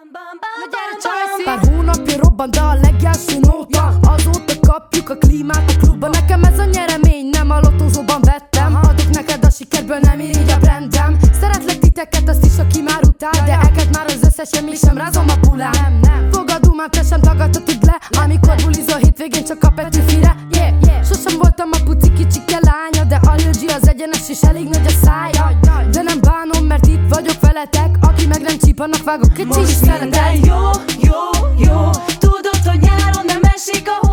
Pár hónapja robbant a legelső nóta, azóta kapjuk a klímát a klubban. Nekem ez a nyeremény, nem a lotózóban vettem. Adok neked a sikerből, nem irigy a brandem. Szeretlek titeket, azt is, aki már utál, de elkezd már az összes, én mégsem rázom a bulám. Fogadó, már te sem tagadhatod le, amikor bulizol hétvégén csak a Petőfire. Sosem voltam a puci kicsike lánya, de a Lil G az egyenes és elég nagy a szája. De nem bánom, mert itt vagyok veletek, aki meg nem csíp, annak vágok kicsi is szeretek. Jó, tudod, hogy nyáron nem esik a